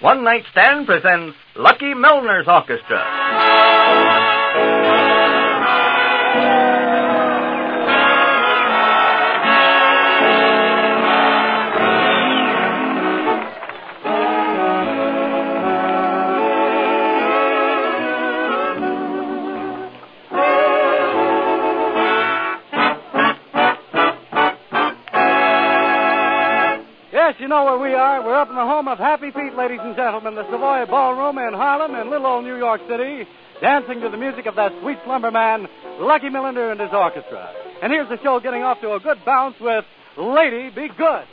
One Night Stand presents Lucky Milner's Orchestra. Yes, you know where we are. We're up in the home of Happy Feet, ladies and gentlemen, the Savoy Ballroom in Harlem in little old New York City, dancing to the music of that sweet slumber man, Lucky Millender and his orchestra. And here's the show getting off to a good bounce with Lady Be Good.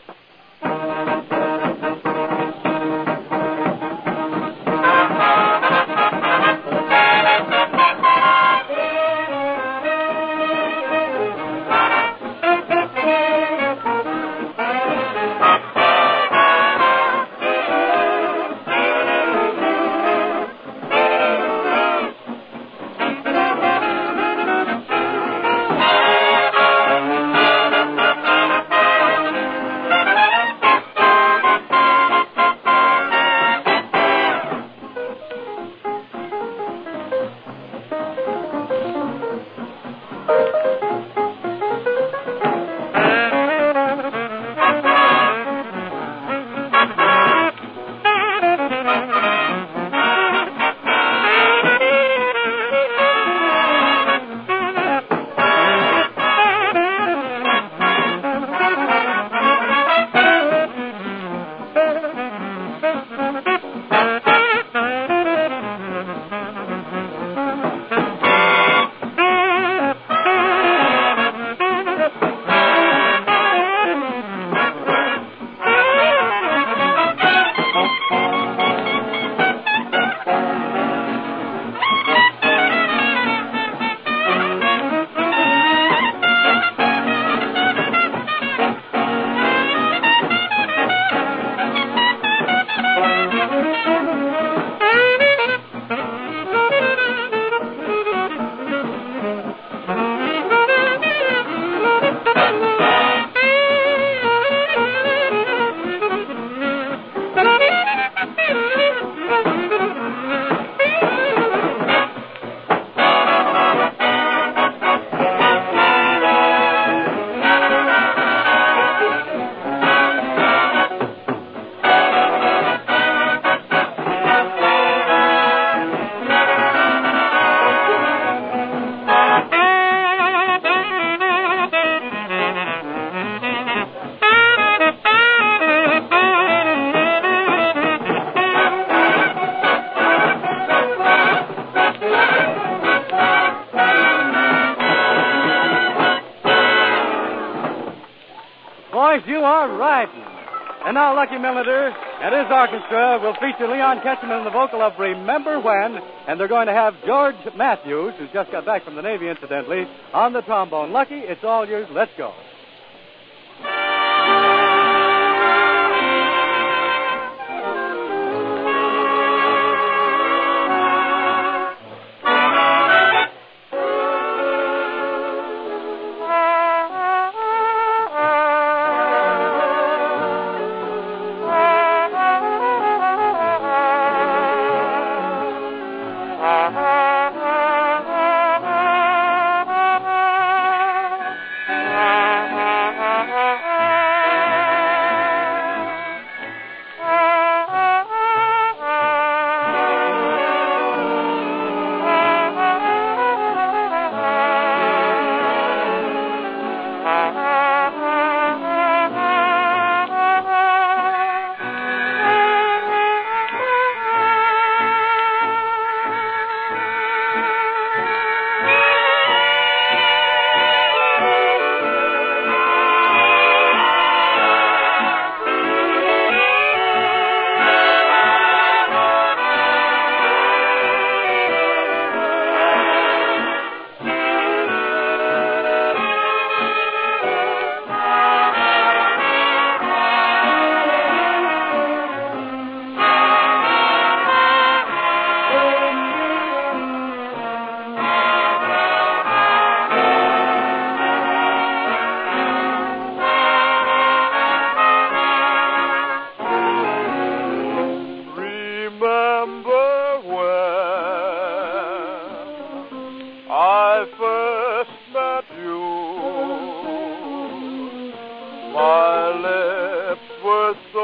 Boys, you are right. And now Lucky Millender and his orchestra will feature Leon Ketchum in the vocal of Remember When, and they're going to have George Matthews, who's just got back from the Navy, incidentally, on the trombone. Lucky, it's all yours. Let's go. remember when I first met you. My lips were so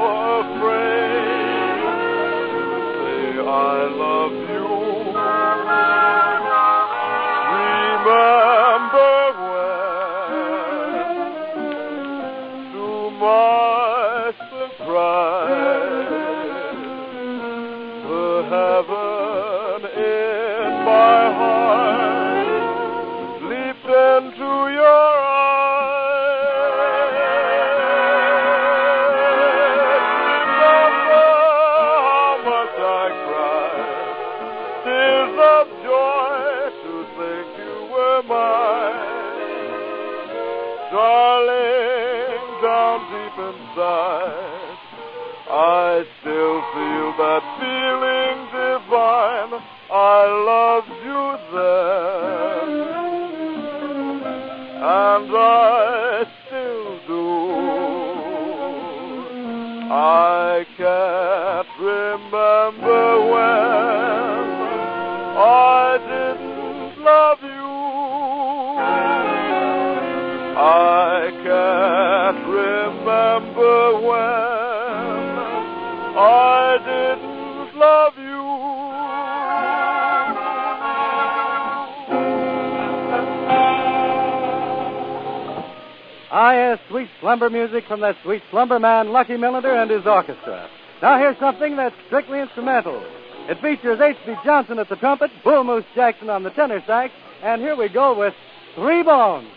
afraid to say I love you. Remember when, to my surprise, the heaven in my heart leaped into your eyes. Remember how much I cried, tears of joy to think you were mine. Darling, down deep inside, I still feel that feeling divine. I loved you then, and I still do. I can't remember when I didn't love you. I can't remember when I didn't love you. Yes, sweet slumber music from that sweet slumber man, Lucky Millender, and his orchestra. Now here's something that's strictly instrumental. It features H.B. Johnson at the trumpet, Bull Moose Jackson on the tenor sax, and here we go with Three Bones.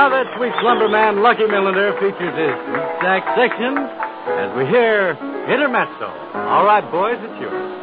Now that sweet slumberman Lucky Milliner features his sax section as we hear Intermezzo. All right, boys, it's yours.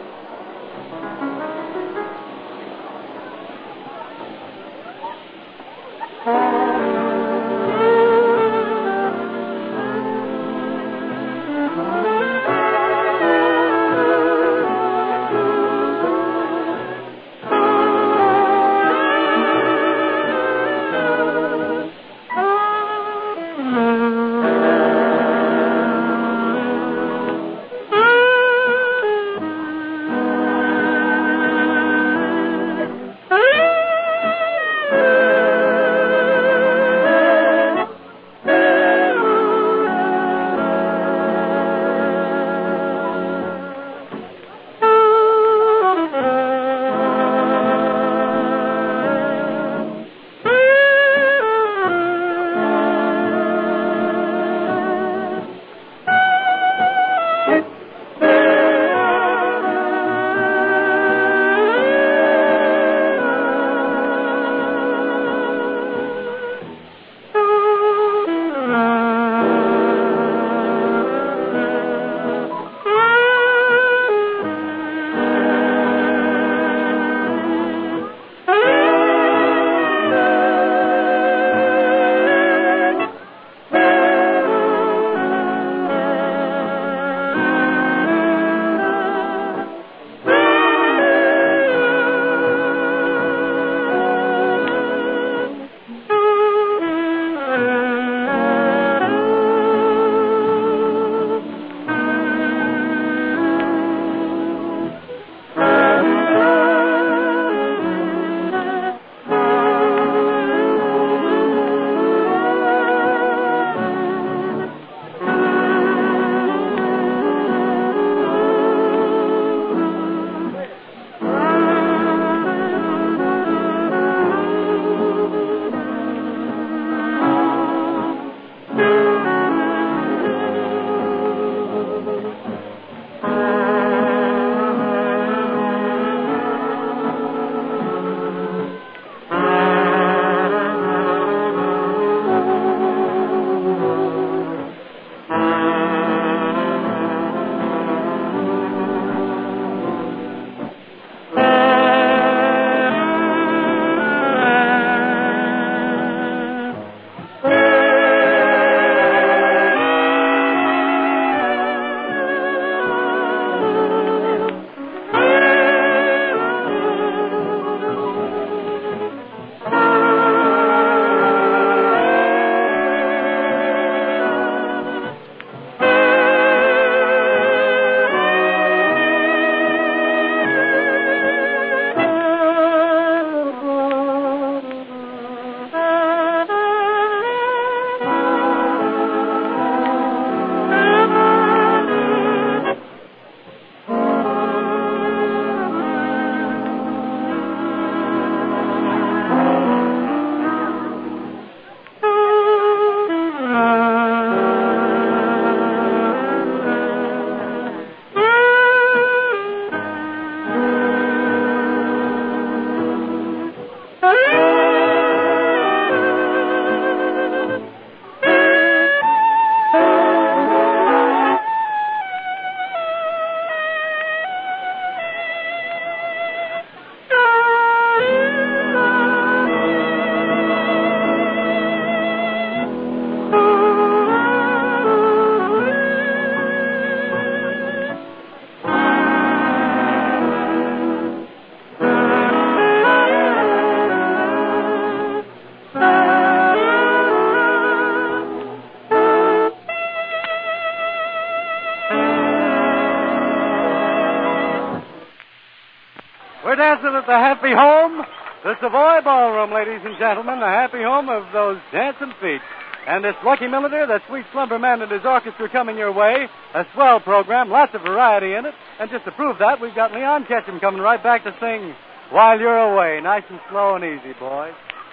We're dancing at the happy home, the Savoy Ballroom, ladies and gentlemen, the happy home of those dancing feet. And this Lucky Milliner, that sweet slumber man and his orchestra coming your way. A swell program, lots of variety in it. And just to prove that, we've got Leon Ketchum coming right back to sing While You're Away. Nice and slow and easy, boys.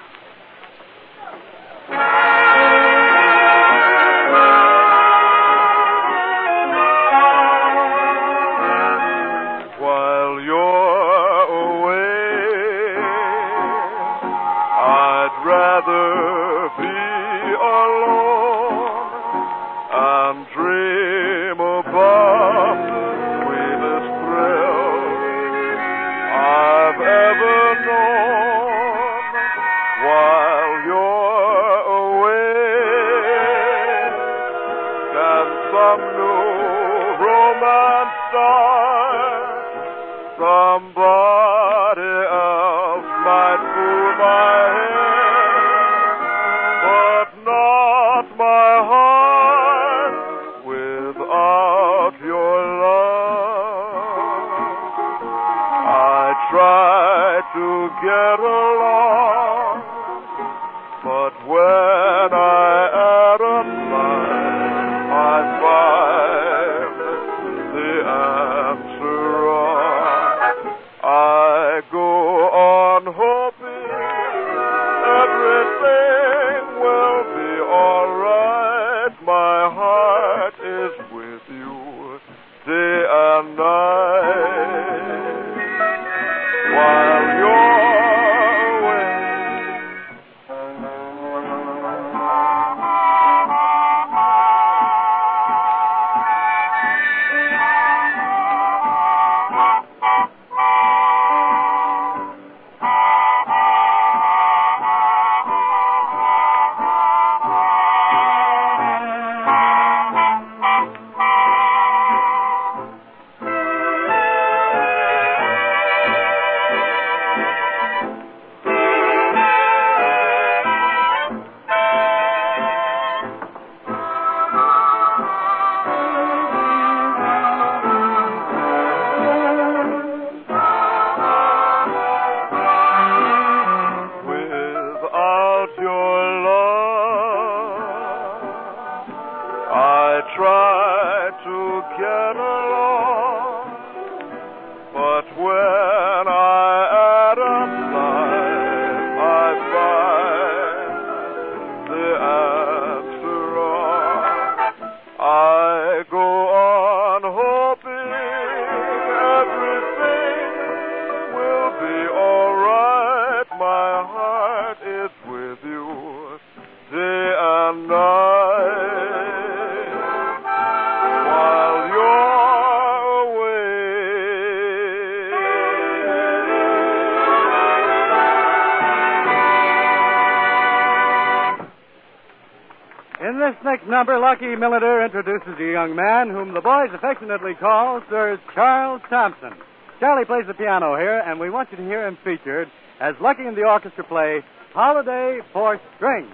While you're away, I'd rather be might fool my head, but not my heart without your love. I try to get along, but when I add a line, I find the answer wrong. I go on hoping everything will be all right. My heart is with you day and night. While you're away, without your love, I try to get along, but when I add up life, I find the answer wrong. I go on hoping everything will be all right. My heart is with you day and night while you're away. In this next number, Lucky Millender introduces a young man whom the boys affectionately call Sir Charles Thompson. Charlie plays the piano here, and we want you to hear him featured as Lucky and the orchestra play Holiday for Strings.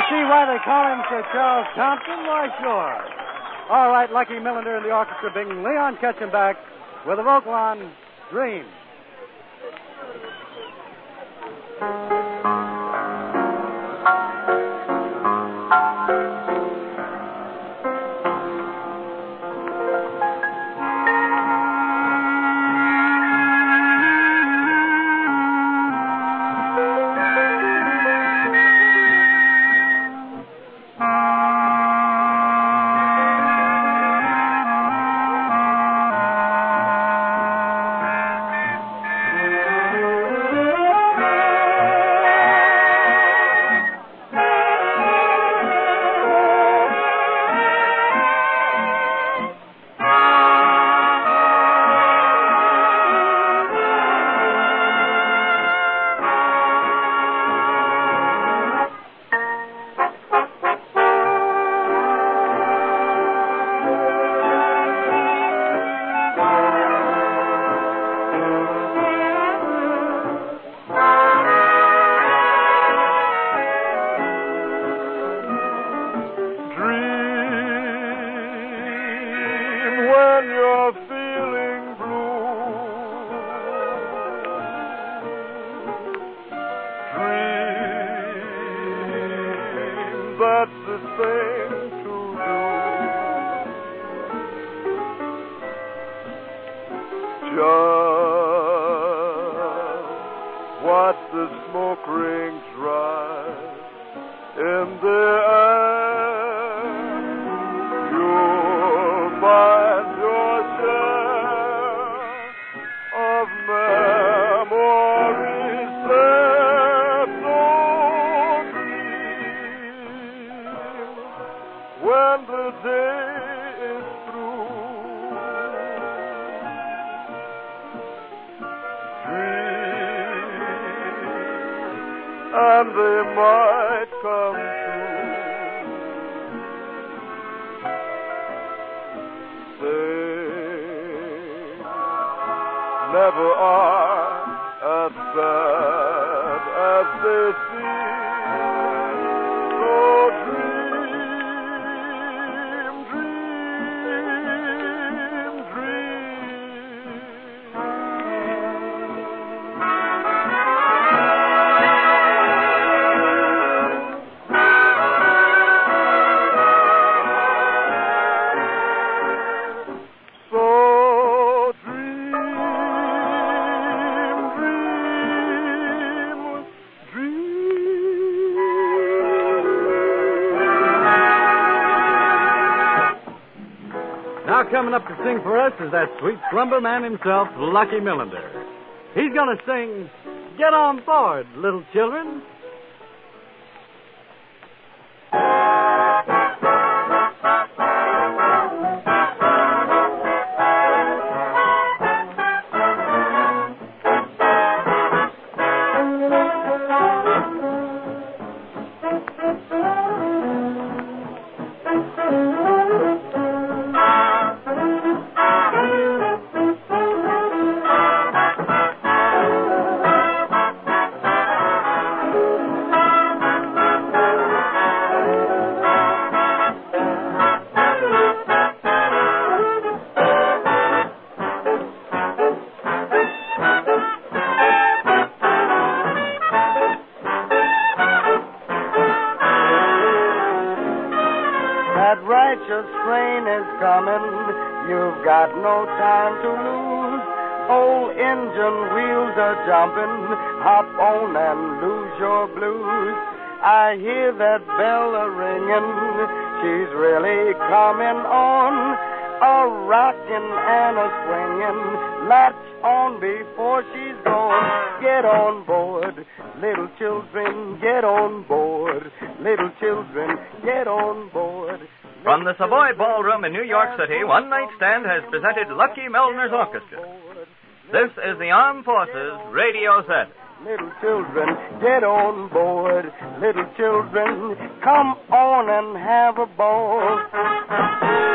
see why they call him Sir Charles Thompson? Why, sure. All right, Lucky Millender and the orchestra bring Leon Ketchum back with a vocal on Dream. That's the thing to do. Just watch the smoke rings rise in the air. You'll find your share of memories there. So dream when the day is through. And they might come true. They never are as bad as they seem. So dream, dream, dream. Now coming up to sing for us is that sweet slumber man himself, Lucky Millender. He's going to sing, "Get on board, little children." That righteous train is coming, you've got no time to lose. Old engine wheels are jumping, hop on and lose your blues. I hear that bell a-ringing, she's really coming on. A rockin' and a swinging, latch on before she's gone. Get on board, little children, get on board. Little children, get on board. From the Savoy Ballroom in New York City, One Night Stand has presented Lucky Millner's Orchestra. This is the Armed Forces Radio Set. Little children, get on board. Little children, come on and have a ball.